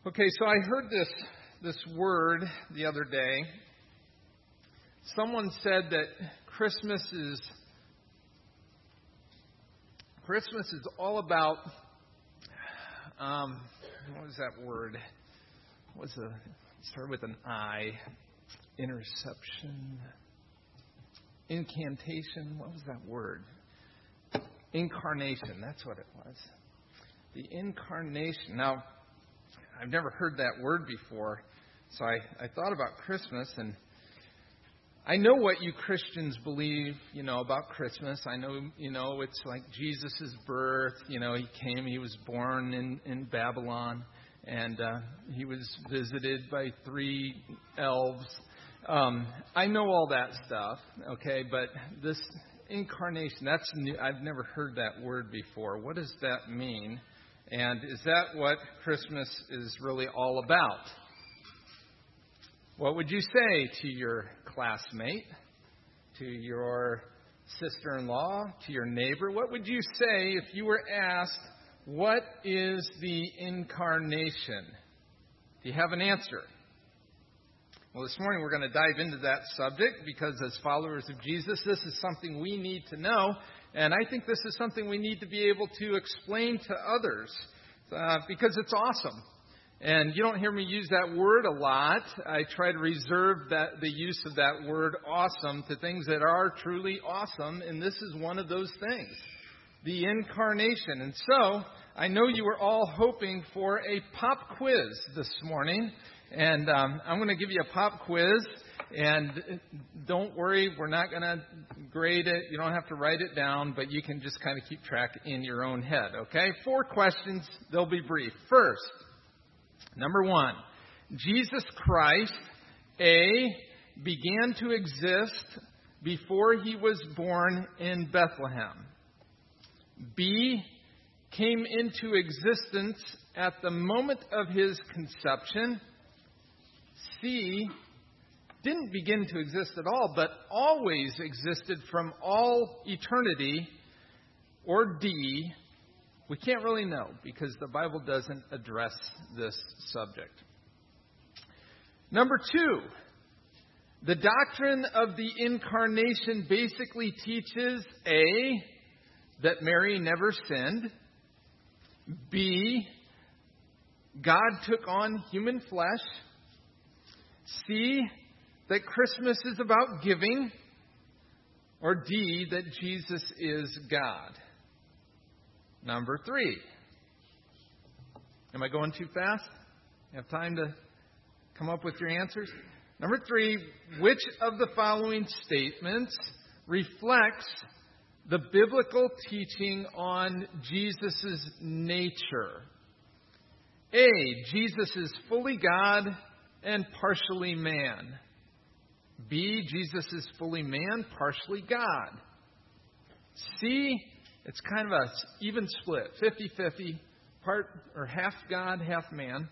Okay, so I heard this word the other day. Someone said that Christmas is all about what was that word? It started with an I. Interception. Incantation. What was that word? Incarnation. That's what it was. The incarnation. Now, I've never heard that word before, so I thought about Christmas, and I know what you Christians believe, about Christmas. I know, it's like Jesus' birth. He came, he was born in Babylon, and he was visited by 3 elves. I know all that stuff, okay, but this incarnation, that's new. I've never heard that word before. What does that mean? And is that what Christmas is really all about? What would you say to your classmate, to your sister-in-law, to your neighbor? What would you say if you were asked, what is the incarnation? Do you have an answer? Well, this morning we're going to dive into that subject because as followers of Jesus, this is something we need to know. And I think this is something we need to be able to explain to others because it's awesome. And you don't hear me use that word a lot. I try to reserve the use of that word awesome to things that are truly awesome. And this is one of those things, the incarnation. And so I know you were all hoping for a pop quiz this morning. And I'm going to give you a pop quiz. And don't worry, we're not going to grade it. You don't have to write it down, but you can just kind of keep track in your own head, okay? 4 questions. They'll be brief. First, number 1, Jesus Christ, A, began to exist before he was born in Bethlehem. B, came into existence at the moment of his conception. C, didn't begin to exist at all, but always existed from all eternity. Or D, we can't really know because the Bible doesn't address this subject. Number 2, the doctrine of the incarnation basically teaches A, that Mary never sinned. B, God took on human flesh. C, that Christmas is about giving. Or D, that Jesus is God. Number 3. Am I going too fast? You have time to come up with your answers? Number 3, which of the following statements reflects the biblical teaching on Jesus' nature? A, Jesus is fully God and partially man. B, Jesus is fully man, partially God. C, it's kind of a even split, 50-50, half God, half man.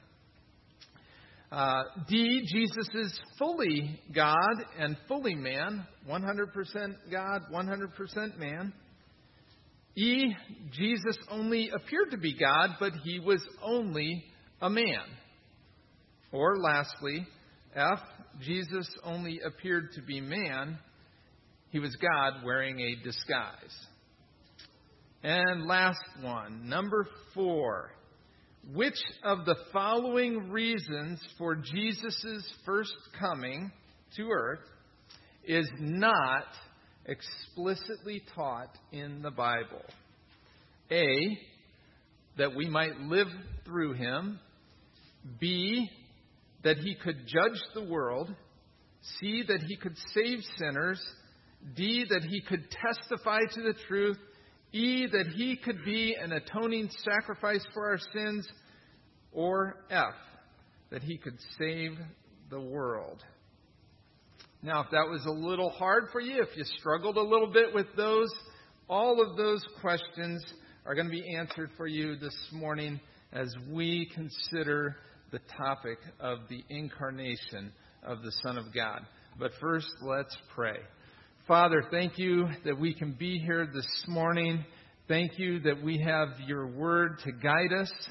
D, Jesus is fully God and fully man, 100% God, 100% man. E, Jesus only appeared to be God, but he was only a man. Or lastly, F, Jesus only appeared to be man. He was God wearing a disguise. And last one, number 4. Which of the following reasons for Jesus' first coming to earth is not explicitly taught in the Bible? A, that we might live through him. B, that he could judge the world. C, that he could save sinners. D, that he could testify to the truth. E, that he could be an atoning sacrifice for our sins. Or F, that he could save the world. Now, if that was a little hard for you, if you struggled a little bit with those, all of those questions are going to be answered for you this morning as we consider the topic of the incarnation of the Son of God. But first, let's pray. Father, thank you that we can be here this morning. Thank you that we have your word to guide us.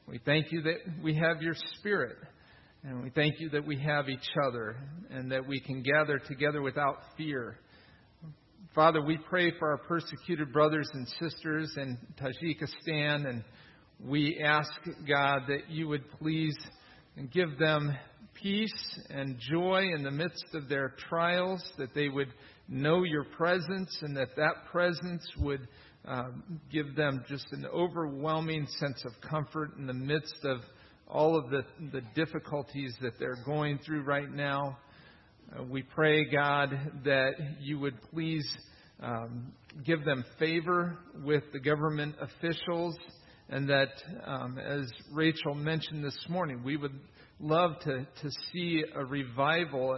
We thank you that we have your Spirit. And we thank you that we have each other and that we can gather together without fear. Father, we pray for our persecuted brothers and sisters in Tajikistan, and we ask, God, that you would please give them peace and joy in the midst of their trials, that they would know your presence, and that presence would give them just an overwhelming sense of comfort in the midst of all of the difficulties that they're going through right now. We pray, God, that you would please give them favor with the government officials, and that, as Rachel mentioned this morning, we would love to see a revival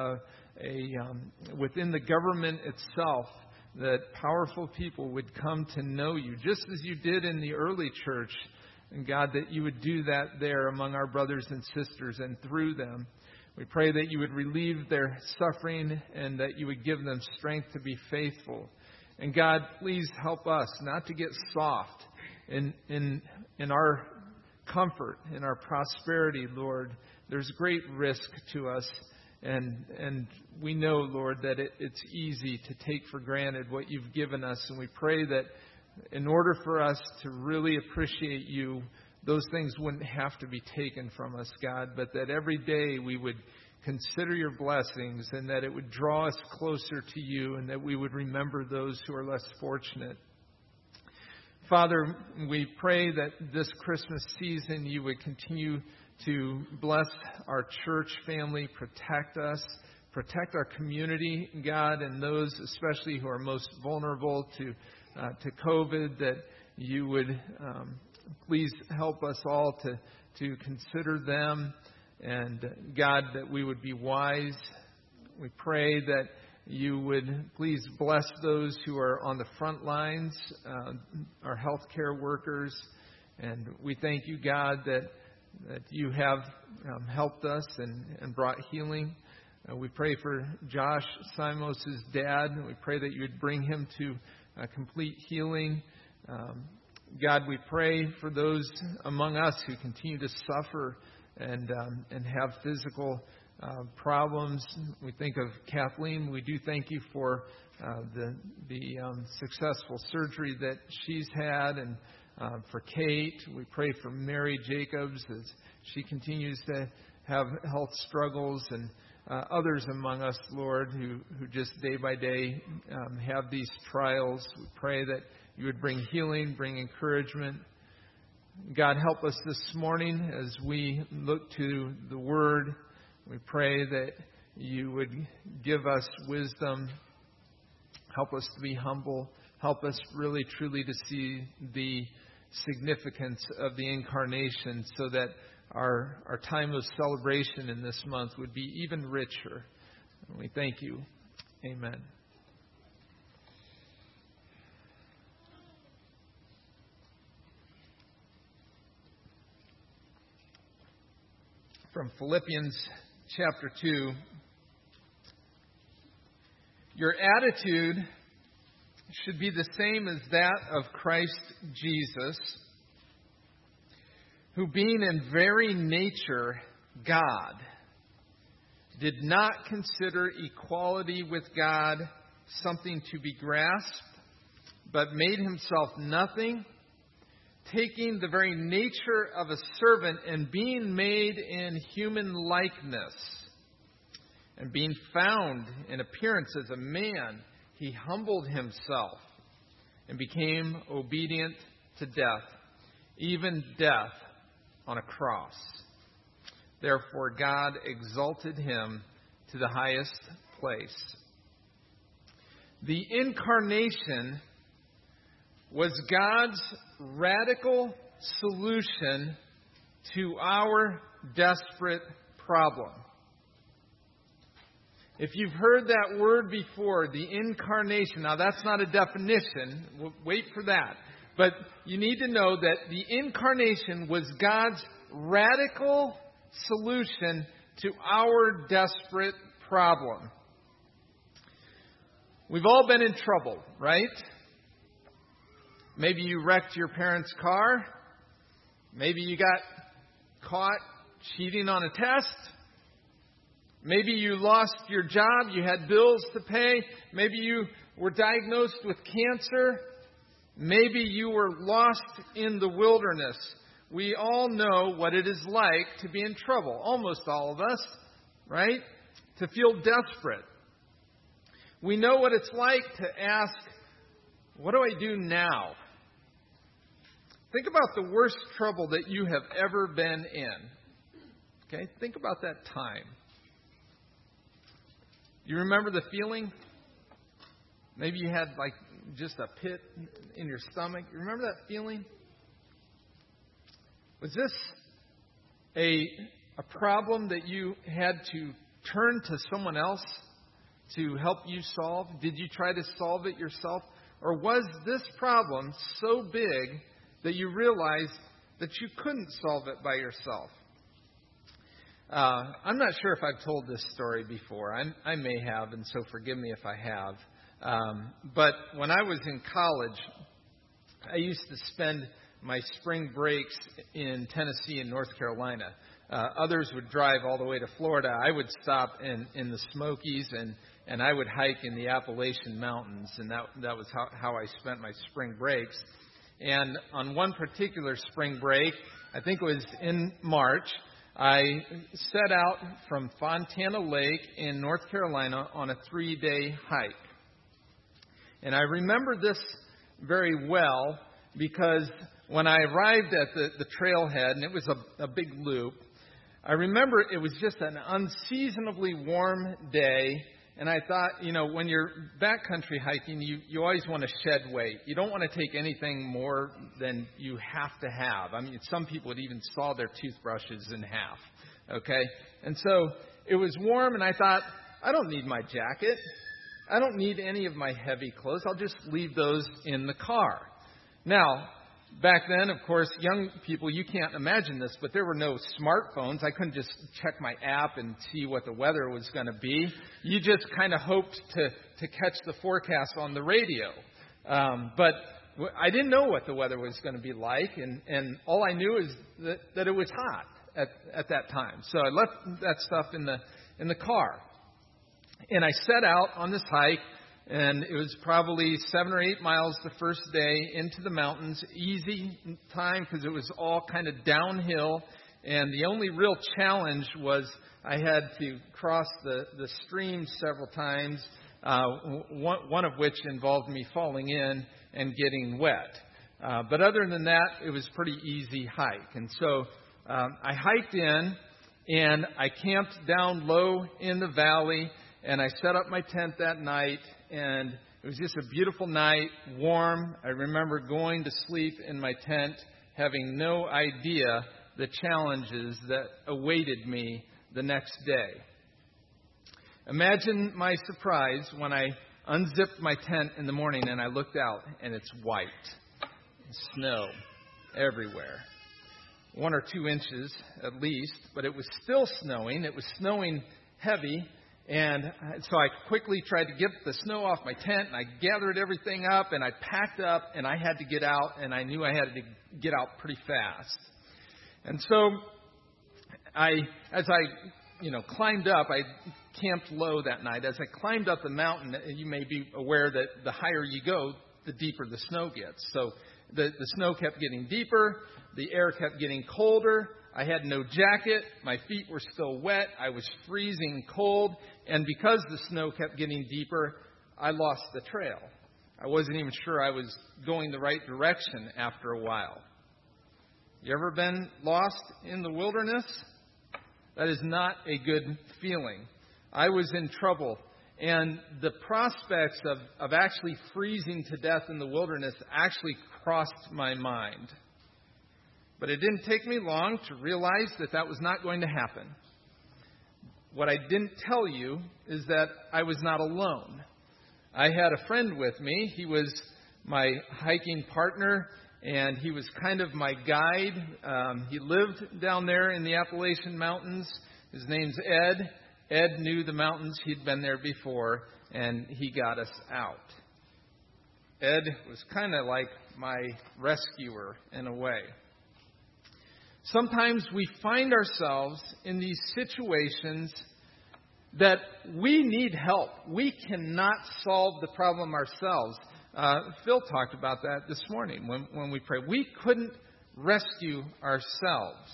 within the government itself, that powerful people would come to know you, just as you did in the early church. And God, that you would do that there among our brothers and sisters and through them. We pray that you would relieve their suffering and that you would give them strength to be faithful. And God, please help us not to get soft in our comfort, in our prosperity, Lord. There's great risk to us. And we know, Lord, that it's easy to take for granted what you've given us. And we pray that in order for us to really appreciate you, those things wouldn't have to be taken from us, God, but that every day we would consider your blessings and that it would draw us closer to you and that we would remember those who are less fortunate. Father, we pray that this Christmas season you would continue to bless our church family, protect us, protect our community, God, and those especially who are most vulnerable to COVID, that you would please help us all to consider them. And God, that we would be wise. We pray that you would please bless those who are on the front lines, our healthcare workers. And we thank you, God, that you have helped us and brought healing. We pray for Josh Simos' dad. We pray that you would bring him to complete healing. God, we pray for those among us who continue to suffer and have physical problems. We think of Kathleen. We do thank you for the successful surgery that she's had, and for Kate. We pray for Mary Jacobs as she continues to have health struggles, and others among us, Lord, who just day by day have these trials. We pray that you would bring healing, bring encouragement. God, help us this morning as we look to the Word. We pray that you would give us wisdom. Help us to be humble. Help us really, truly to see the significance of the Incarnation so that our time of celebration in this month would be even richer. And we thank you. Amen. From Philippians chapter 2. Your attitude should be the same as that of Christ Jesus, who being in very nature God, did not consider equality with God something to be grasped, but made himself nothing, taking the very nature of a servant and being made in human likeness, and being found in appearance as a man, he humbled himself and became obedient to death, even death on a cross. Therefore, God exalted him to the highest place. The Incarnation was God's radical solution to our desperate problem. If you've heard that word before, the Incarnation, now that's not a definition, we'll wait for that. But you need to know that the Incarnation was God's radical solution to our desperate problem. We've all been in trouble, right? Maybe you wrecked your parents' car. Maybe you got caught cheating on a test. Maybe you lost your job. You had bills to pay. Maybe you were diagnosed with cancer. Maybe you were lost in the wilderness. We all know what it is like to be in trouble. Almost all of us, right? To feel desperate. We know what it's like to ask, what do I do now? Think about the worst trouble that you have ever been in. Okay? Think about that time. You remember the feeling? Maybe you had like just a pit in your stomach. You remember that feeling? Was this a problem that you had to turn to someone else to help you solve? Did you try to solve it yourself? Or was this problem so big that you realized that you couldn't solve it by yourself? I'm not sure if I've told this story before. I may have, and so forgive me if I have. But when I was in college, I used to spend my spring breaks in Tennessee and North Carolina. Others would drive all the way to Florida. I would stop in the Smokies, and I would hike in the Appalachian Mountains, and that was how I spent my spring breaks. And on one particular spring break, I think it was in March, I set out from Fontana Lake in North Carolina on a 3-day hike. And I remember this very well because when I arrived at the trailhead, and it was a big loop, I remember it was just an unseasonably warm day. And I thought, when you're backcountry hiking, you always want to shed weight. You don't want to take anything more than you have to have. I mean, some people would even saw their toothbrushes in half. Okay? And so it was warm, and I thought, I don't need my jacket. I don't need any of my heavy clothes. I'll just leave those in the car. Now, back then, of course, young people, you can't imagine this, but there were no smartphones. I couldn't just check my app and see what the weather was going to be. You just kind of hoped to catch the forecast on the radio. But I didn't know what the weather was going to be like, and all I knew is that it was hot at that time. So I left that stuff in the car. And I set out on this hike. And it was probably 7 or 8 miles the first day into the mountains. Easy time because it was all kind of downhill. And the only real challenge was I had to cross the stream several times, one of which involved me falling in and getting wet. But other than that, it was a pretty easy hike. And so I hiked in, and I camped down low in the valley, and I set up my tent that night. And it was just a beautiful night, warm. I remember going to sleep in my tent, having no idea the challenges that awaited me the next day. Imagine my surprise when I unzipped my tent in the morning and I looked out, and it's white. Snow everywhere. 1 or 2 inches at least, but it was still snowing. It was snowing heavy. And so I quickly tried to get the snow off my tent, and I gathered everything up, and I packed up, and I had to get out, and I knew I had to get out pretty fast. And so as I climbed up, I camped low that night. As I climbed up the mountain, you may be aware that the higher you go, the deeper the snow gets. So the snow kept getting deeper, the air kept getting colder. I had no jacket. My feet were still wet. I was freezing cold. And because the snow kept getting deeper, I lost the trail. I wasn't even sure I was going the right direction after a while. You ever been lost in the wilderness? That is not a good feeling. I was in trouble. And the prospects of actually freezing to death in the wilderness actually crossed my mind. But it didn't take me long to realize that was not going to happen. What I didn't tell you is that I was not alone. I had a friend with me. He was my hiking partner, and he was kind of my guide. He lived down there in the Appalachian Mountains. His name's Ed. Ed knew the mountains. He'd been there before, and he got us out. Ed was kind of like my rescuer in a way. Sometimes we find ourselves in these situations that we need help. We cannot solve the problem ourselves. Phil talked about that this morning when we prayed. We couldn't rescue ourselves.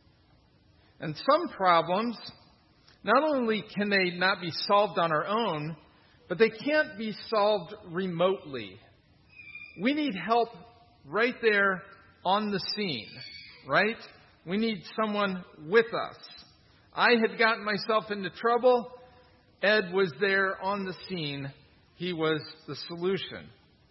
And some problems, not only can they not be solved on our own, but they can't be solved remotely. We need help right there on the scene, right? We need someone with us. I had gotten myself into trouble. Ed was there on the scene. He was the solution.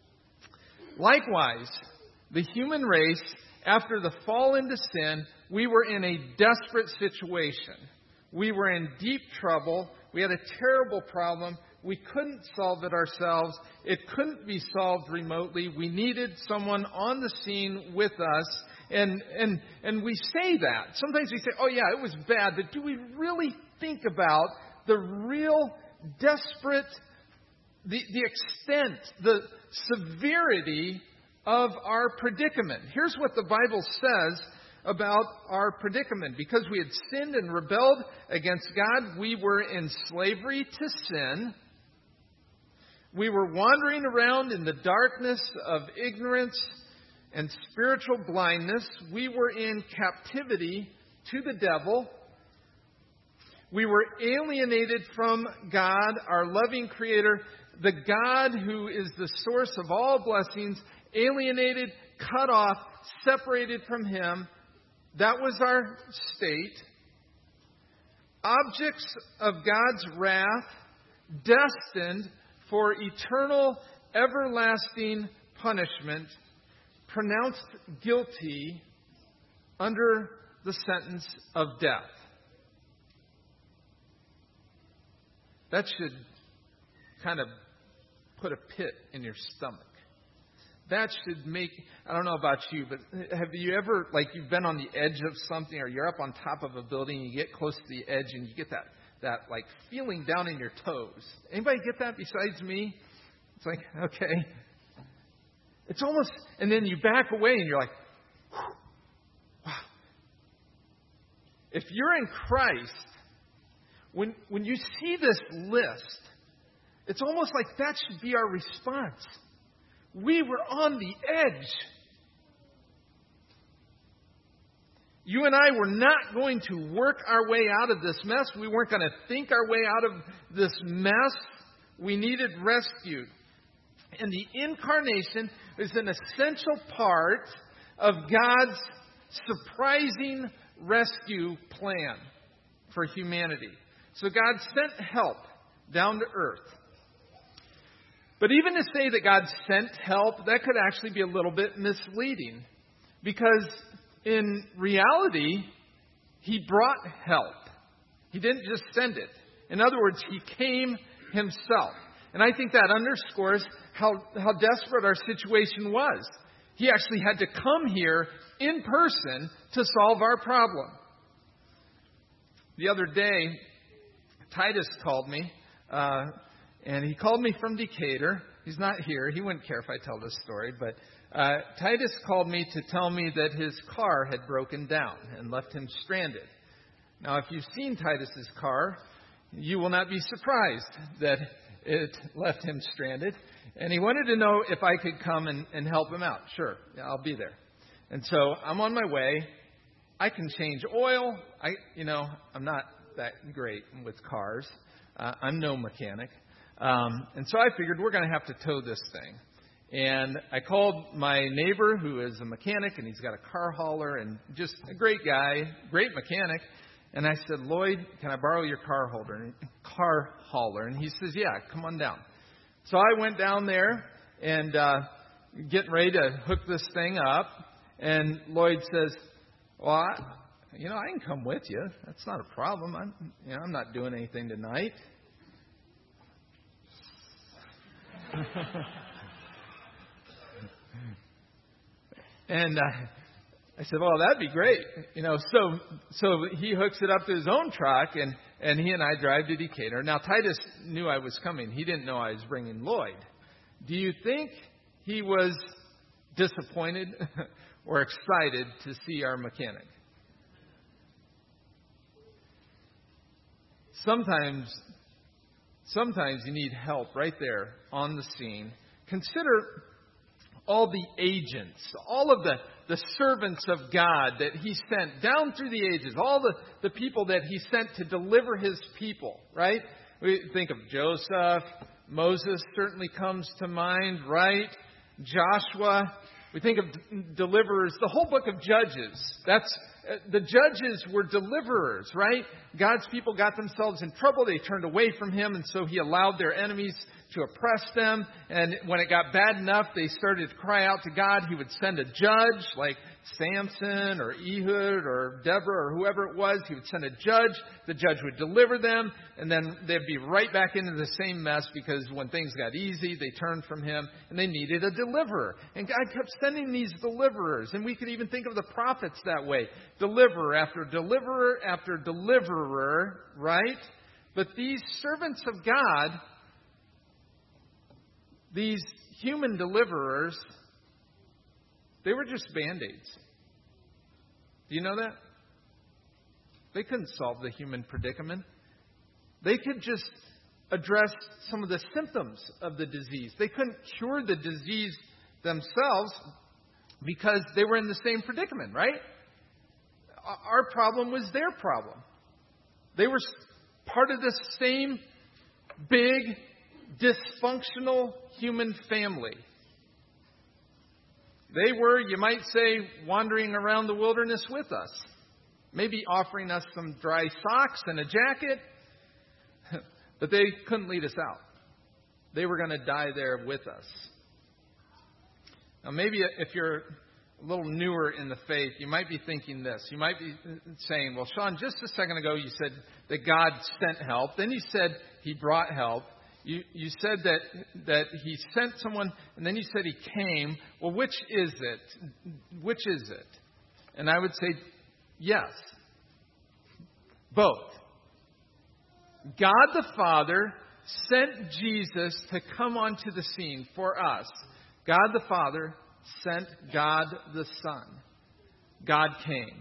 Likewise, the human race, after the fall into sin, we were in a desperate situation. We were in deep trouble. We had a terrible problem. We couldn't solve it ourselves. It couldn't be solved remotely. We needed someone on the scene with us. And we say that. Sometimes we say, oh yeah, it was bad. But do we really think about the real desperate, the extent, the severity of our predicament? Here's what the Bible says about our predicament. Because we had sinned and rebelled against God, we were in slavery to sin. We were wandering around in the darkness of ignorance and spiritual blindness. We were in captivity to the devil. We were alienated from God, our loving Creator, the God who is the source of all blessings, alienated, cut off, separated from Him. That was our state. Objects of God's wrath, destined for eternal, everlasting punishment, pronounced guilty under the sentence of death. That should kind of put a pit in your stomach. That should make, I don't know about you, but have you ever, you've been on the edge of something, or you're up on top of a building, and you get close to the edge, and you get that feeling down in your toes. Anybody get that besides me? It's like, okay. It's almost, and then you back away and you're like, wow. If you're in Christ, when you see this list, it's almost like that should be our response. We were on the edge. You and I were not going to work our way out of this mess. We weren't going to think our way out of this mess. We needed rescue. And the incarnation is an essential part of God's surprising rescue plan for humanity. So God sent help down to earth. But even to say that God sent help, that could actually be a little bit misleading. Because in reality, He brought help. He didn't just send it. In other words, He came Himself. And I think that underscores how desperate our situation was. He actually had to come here in person to solve our problem. The other day, Titus called me, and he called me from Decatur. He's not here. He wouldn't care if I tell this story, but Titus called me to tell me that his car had broken down and left him stranded. Now, if you've seen Titus's car, you will not be surprised that it left him stranded. And he wanted to know if I could come and help him out. Sure, I'll be there. And so I'm on my way. I can change oil. I'm not that great with cars. I'm no mechanic. And so I figured we're going to have to tow this thing. And I called my neighbor who is a mechanic, and he's got a car hauler and just a great guy, great mechanic. And I said, Lloyd, can I borrow your car hauler? And he says, yeah, come on down. So I went down there and getting ready to hook this thing up. And Lloyd says, well, I can come with you. That's not a problem. I'm not doing anything tonight. And I said, well, that'd be great. So he hooks it up to his own truck, and he and I drive to Decatur. Now, Titus knew I was coming. He didn't know I was bringing Lloyd. Do you think he was disappointed or excited to see our mechanic? sometimes you need help right there on the scene. Consider all the agents, all of the servants of God that He sent down through the ages, all the people that He sent to deliver His people, right? We think of Joseph, Moses certainly comes to mind, right? Joshua. We think of deliverers. The whole book of Judges. The judges were deliverers, right? God's people got themselves in trouble. They turned away from Him, and so He allowed their enemies to oppress them. And when it got bad enough, they started to cry out to God. He would send a judge like Samson or Ehud or Deborah or whoever it was. He would send a judge. The judge would deliver them, and then they'd be right back into the same mess because when things got easy, they turned from Him and they needed a deliverer. And God kept sending these deliverers. And we could even think of the prophets that way. Deliverer after deliverer after deliverer, right? But these servants of God, these human deliverers, they were just Band-Aids. Do you know that? They couldn't solve the human predicament. They could just address some of the symptoms of the disease. They couldn't cure the disease themselves because they were in the same predicament, right? Our problem was their problem. They were part of the same big, dysfunctional human family. They were, you might say, wandering around the wilderness with us. Maybe offering us some dry socks and a jacket. But they couldn't lead us out. They were going to die there with us. Now maybe if you're a little newer in the faith, you might be thinking this. You might be saying, well, Sean, just a second ago you said that God sent help. Then you said He brought help. You said that He sent someone, and then you said He came. Well, which is it? Which is it? And I would say, yes. Both. God the Father sent Jesus to come onto the scene for us. God the Father sent God the Son. God came.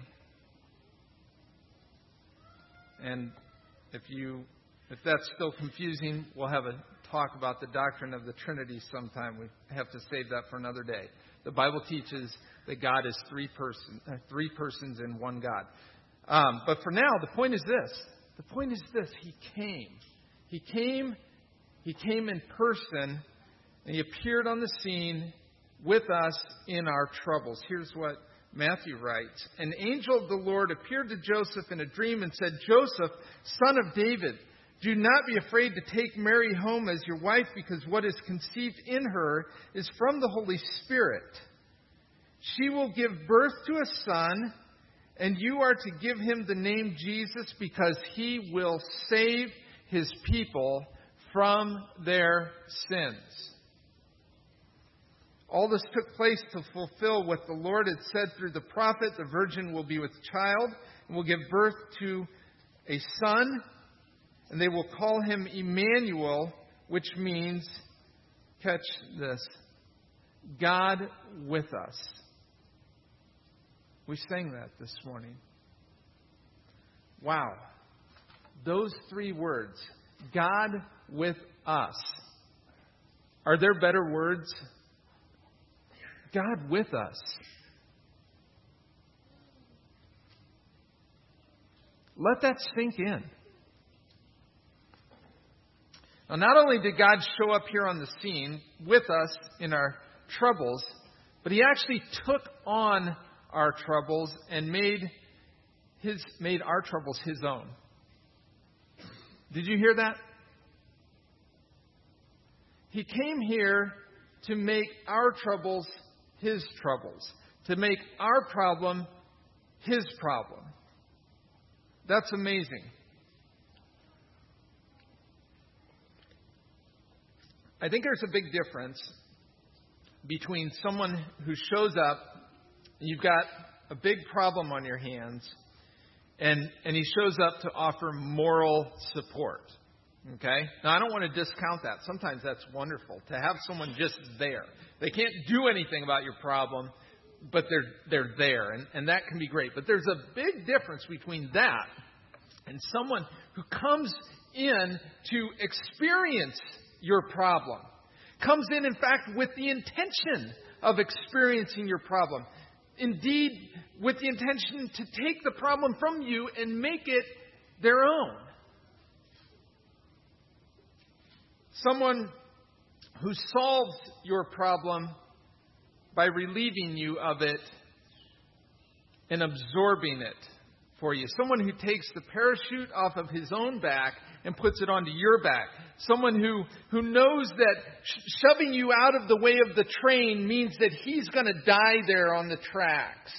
And if that's still confusing, we'll have a talk about the doctrine of the Trinity sometime. We have to save that for another day. The Bible teaches that God is three persons in one God. But for now, the point is this. The point is this. He came. He came in person, and He appeared on the scene with us in our troubles. Here's what Matthew writes. An angel of the Lord appeared to Joseph in a dream and said, Joseph, son of David, do not be afraid to take Mary home as your wife, because what is conceived in her is from the Holy Spirit. She will give birth to a son, and you are to give Him the name Jesus, because He will save His people from their sins. All this took place to fulfill what the Lord had said through the prophet. The virgin will be with child and will give birth to a son, and they will call Him Emmanuel, which means, catch this, God with us. We sang that this morning. Wow. Those three words, God with us. Are there better words? God with us. Let that sink in. Now, not only did God show up here on the scene with us in our troubles, but He actually took on our troubles and made our troubles His own. Did you hear that? He came here to make our troubles His troubles, to make our problem His problem. That's amazing. I think there's a big difference between someone who shows up, and you've got a big problem on your hands, and he shows up to offer moral support. Okay? Now, I don't want to discount that. Sometimes that's wonderful, to have someone just there. They can't do anything about your problem, but they're there, and that can be great. But there's a big difference between that and someone who comes in to experience your problem. Comes in fact, with the intention of experiencing your problem. Indeed, with the intention to take the problem from you and make it their own. Someone who solves your problem by relieving you of it and absorbing it for you. Someone who takes the parachute off of his own back and puts it onto your back. Someone who knows that shoving you out of the way of the train means that he's going to die there on the tracks.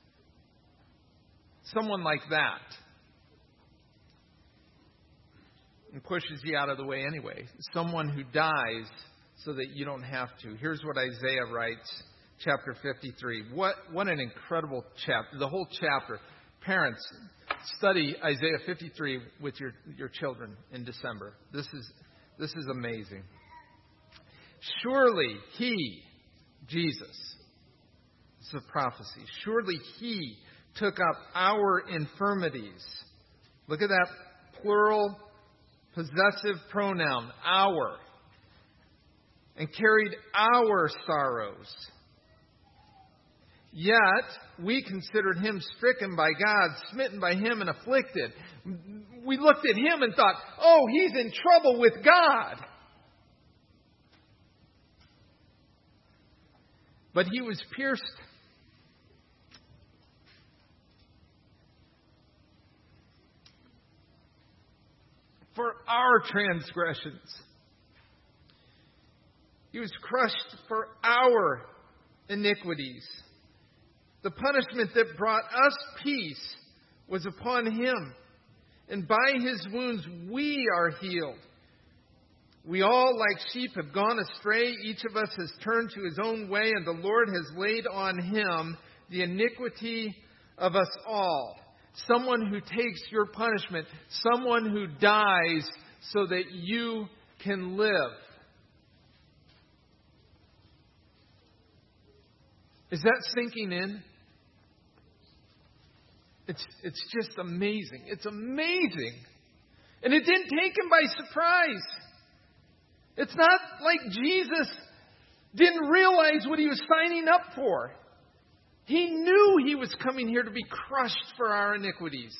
Someone like that. And pushes you out of the way anyway. Someone who dies so that you don't have to. Here's what Isaiah writes, chapter 53. What an incredible chapter. The whole chapter. Parents, study Isaiah 53 with your children in December. This is amazing. Surely He, Jesus, it's a prophecy. Surely He took up our infirmities. Look at that plural possessive pronoun, our, and carried our sorrows. Yet we considered Him stricken by God, smitten by Him, and afflicted. We looked at Him and thought, oh, He's in trouble with God. But He was pierced. For our transgressions. He was crushed for our iniquities. The punishment that brought us peace was upon Him, and by His wounds we are healed. We all, like sheep, have gone astray. Each of us has turned to his own way, and the Lord has laid on Him the iniquity of us all. Someone who takes your punishment. Someone who dies so that you can live. Is that sinking in? It's just amazing. It's amazing. And it didn't take Him by surprise. It's not like Jesus didn't realize what He was signing up for. He knew He was coming here to be crushed for our iniquities.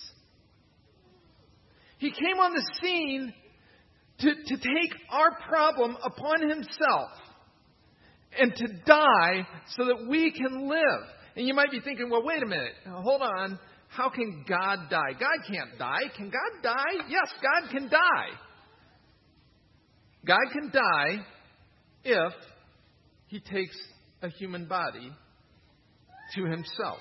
He came on the scene to take our problem upon Himself and to die so that we can live. And you might be thinking, well, wait a minute. Hold on. How can God die? God can't die. Can God die? Yes, God can die. God can die if He takes a human body to Himself.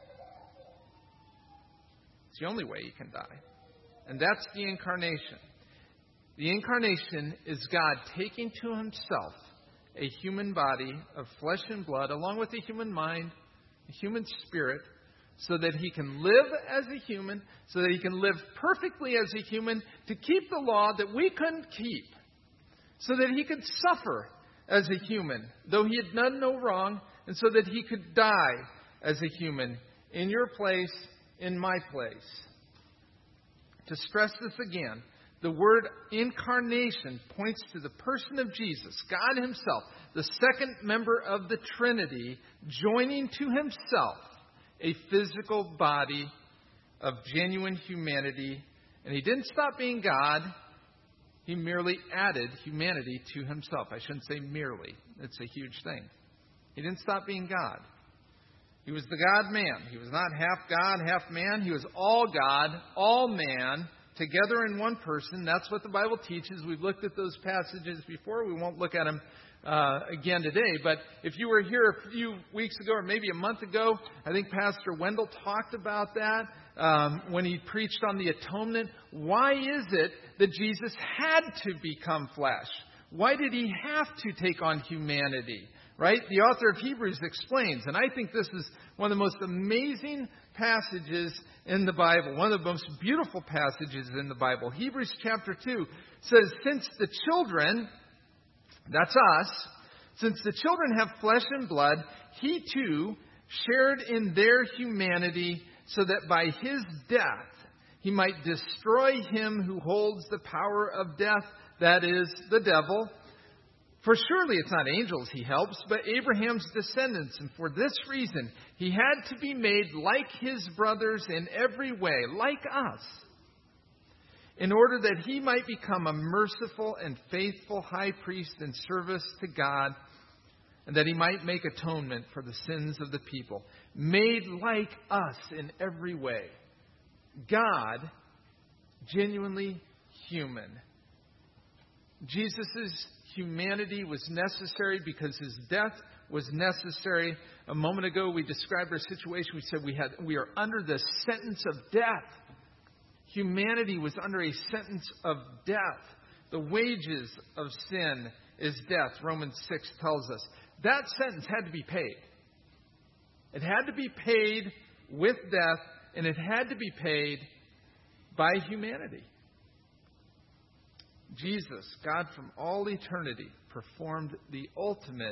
It's the only way He can die. And that's the incarnation. The incarnation is God taking to Himself a human body of flesh and blood, along with a human mind, a human spirit, so that He can live as a human, so that He can live perfectly as a human, to keep the law that we couldn't keep, so that He could suffer as a human, though He had done no wrong, and so that He could die as a human in your place, in my place. To stress this again, the word incarnation points to the person of Jesus, God Himself, the second member of the Trinity, joining to Himself a physical body of genuine humanity. And He didn't stop being God. He merely added humanity to Himself. I shouldn't say merely. It's a huge thing. He didn't stop being God. He was the God-man. He was not half God, half man. He was all God, all man, together in one person. That's what the Bible teaches. We've looked at those passages before. We won't look at them again today. But if you were here a few weeks ago or maybe a month ago, I think Pastor Wendell talked about that when he preached on the atonement. Why is it that Jesus had to become flesh? Why did He have to take on humanity? Right? The author of Hebrews explains, and I think this is one of the most amazing passages in the Bible, one of the most beautiful passages in the Bible. Hebrews chapter 2 says, since the children, that's us, since the children have flesh and blood, He too shared in their humanity, so that by His death He might destroy him who holds the power of death, that is, the devil. For surely it's not angels he helps, but Abraham's descendants. And for this reason, he had to be made like his brothers in every way, like us, in order that he might become a merciful and faithful high priest in service to God, and that he might make atonement for the sins of the people. Made like us in every way. God, genuinely human. Jesus' humanity was necessary because his death was necessary. A moment ago, we described our situation. We said we are under the sentence of death. Humanity was under a sentence of death. The wages of sin is death, Romans 6 tells us. That sentence had to be paid. It had to be paid with death, and it had to be paid by humanity. Jesus, God from all eternity, performed the ultimate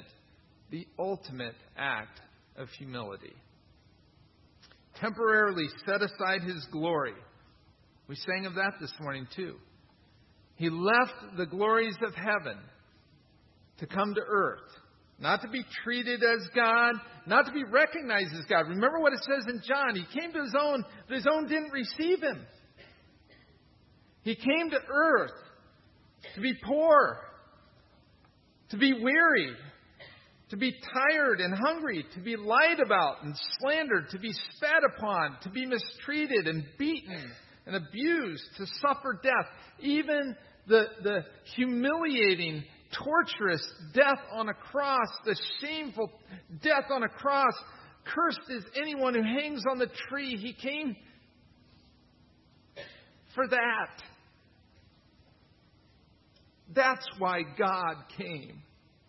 act of humility. Temporarily set aside his glory. We sang of that this morning too. He left the glories of heaven to come to earth. Not to be treated as God, not to be recognized as God. Remember what it says in John. He came to his own, but his own didn't receive him. He came to earth to be poor, to be weary, to be tired and hungry, to be lied about and slandered, to be spat upon, to be mistreated and beaten and abused, to suffer death. Even the humiliating, torturous death on a cross, the shameful death on a cross. Cursed is anyone who hangs on the tree. He came for that. That's why God came.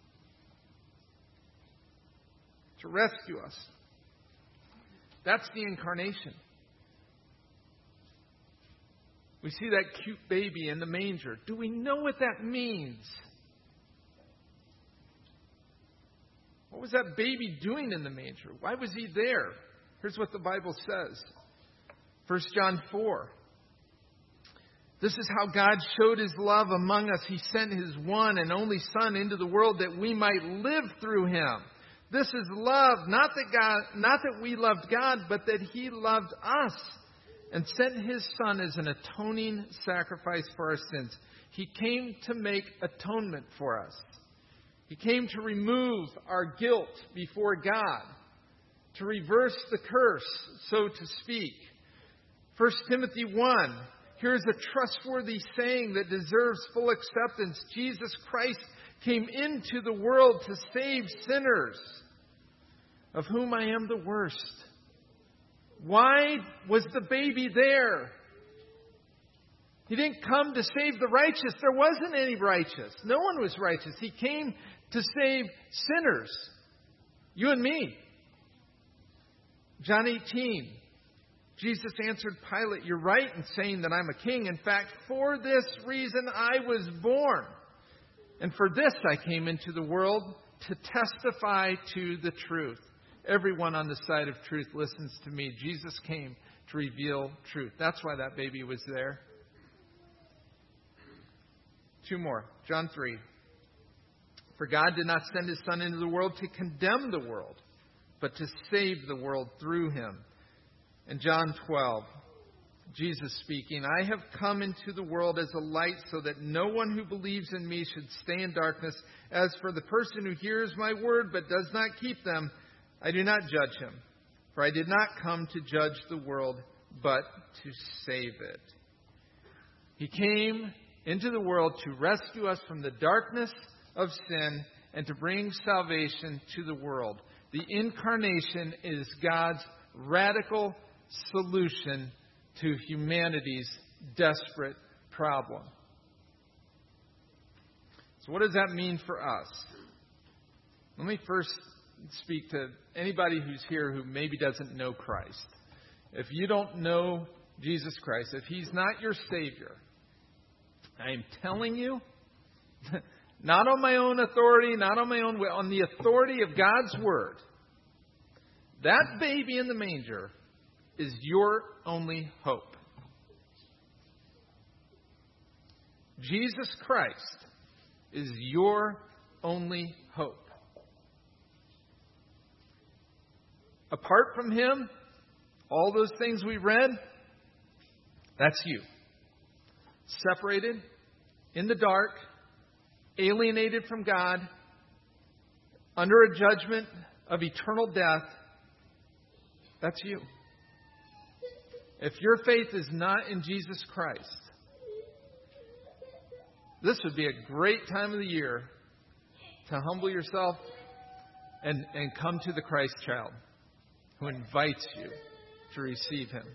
To rescue us. That's the incarnation. We see that cute baby in the manger. Do we know what that means? What was that baby doing in the manger? Why was he there? Here's what the Bible says. 1 John 4. This is how God showed his love among us. He sent his one and only Son into the world that we might live through him. This is love, not that we loved God, but that he loved us and sent his Son as an atoning sacrifice for our sins. He came to make atonement for us. He came to remove our guilt before God, to reverse the curse, so to speak. 1 Timothy 1. Here's a trustworthy saying that deserves full acceptance. Jesus Christ came into the world to save sinners, of whom I am the worst. Why was the baby there? He didn't come to save the righteous. There wasn't any righteous. No one was righteous. He came to save sinners. You and me. John 18. Jesus answered Pilate, "You're right in saying that I'm a king. In fact, for this reason I was born. And for this I came into the world, to testify to the truth. Everyone on the side of truth listens to me." Jesus came to reveal truth. That's why that baby was there. 2 more. John 3. For God did not send his Son into the world to condemn the world, but to save the world through him. And John 12, Jesus speaking, "I have come into the world as a light so that no one who believes in me should stay in darkness. As for the person who hears my word but does not keep them, I do not judge him. For I did not come to judge the world, but to save it." He came into the world to rescue us from the darkness of sin and to bring salvation to the world. The incarnation is God's radical solution to humanity's desperate problem. So what does that mean for us? Let me first speak to anybody who's here who maybe doesn't know Christ. If you don't know Jesus Christ, if he's not your Savior, I am telling you, not on my own authority, not on my own will, on the authority of God's Word, that baby in the manger is your only hope. Jesus Christ is your only hope. Apart from Him, all those things we read, that's you. Separated, in the dark, alienated from God, under a judgment of eternal death, that's you. If your faith is not in Jesus Christ, this would be a great time of the year to humble yourself and come to the Christ child who invites you to receive Him.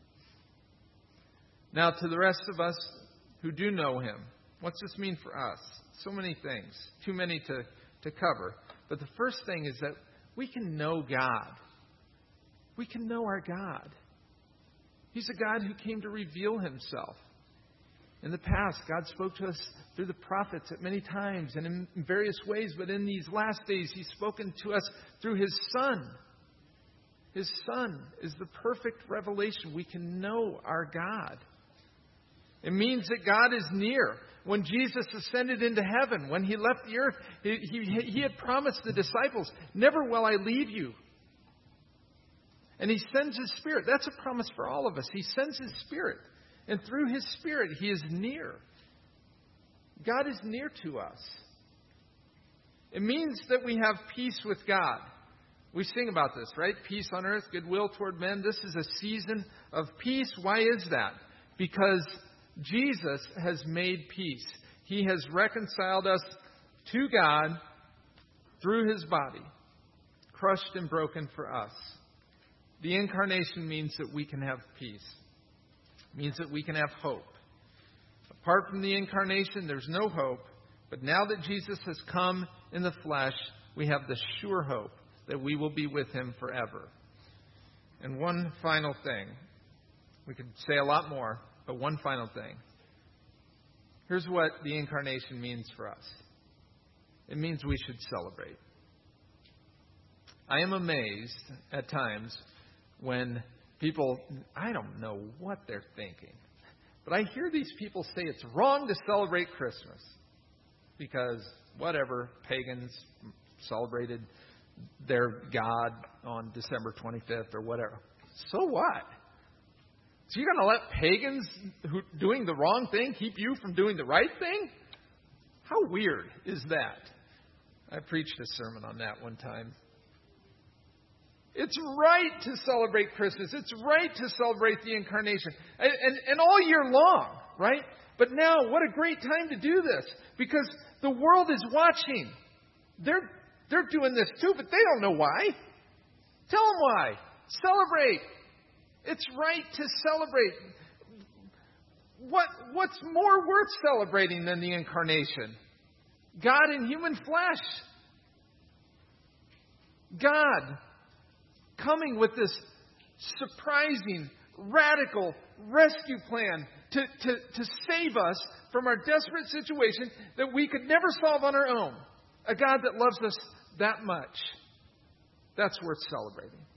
Now, to the rest of us who do know Him, what's this mean for us? So many things, too many to cover. But the first thing is that we can know God. We can know our God. He's a God who came to reveal Himself. In the past, God spoke to us through the prophets at many times and in various ways. But in these last days, He's spoken to us through His Son. His Son is the perfect revelation. We can know our God. It means that God is near. When Jesus ascended into heaven, when He left the earth, He had promised the disciples, "Never will I leave you." And He sends His Spirit. That's a promise for all of us. He sends His Spirit. And through His Spirit, He is near. God is near to us. It means that we have peace with God. We sing about this, right? Peace on earth, goodwill toward men. This is a season of peace. Why is that? Because Jesus has made peace. He has reconciled us to God through His body, crushed and broken for us. The incarnation means that we can have peace. It means that we can have hope. Apart from the incarnation, there's no hope. But now that Jesus has come in the flesh, we have the sure hope that we will be with Him forever. And one final thing. We could say a lot more, but one final thing. Here's what the incarnation means for us. It means we should celebrate. I am amazed at times when people, I don't know what they're thinking, but I hear these people say it's wrong to celebrate Christmas because whatever, pagans celebrated their God on December 25th or whatever. So what? So you're going to let pagans who doing the wrong thing keep you from doing the right thing? How weird is that? I preached a sermon on that one time. It's right to celebrate Christmas. It's right to celebrate the incarnation. And all year long, right? But now, what a great time to do this. Because the world is watching. They're doing this too, but they don't know why. Tell them why. Celebrate. It's right to celebrate. What's more worth celebrating than the incarnation? God in human flesh. God coming with this surprising, radical rescue plan to save us from our desperate situation that we could never solve on our own. A God that loves us that much. That's worth celebrating.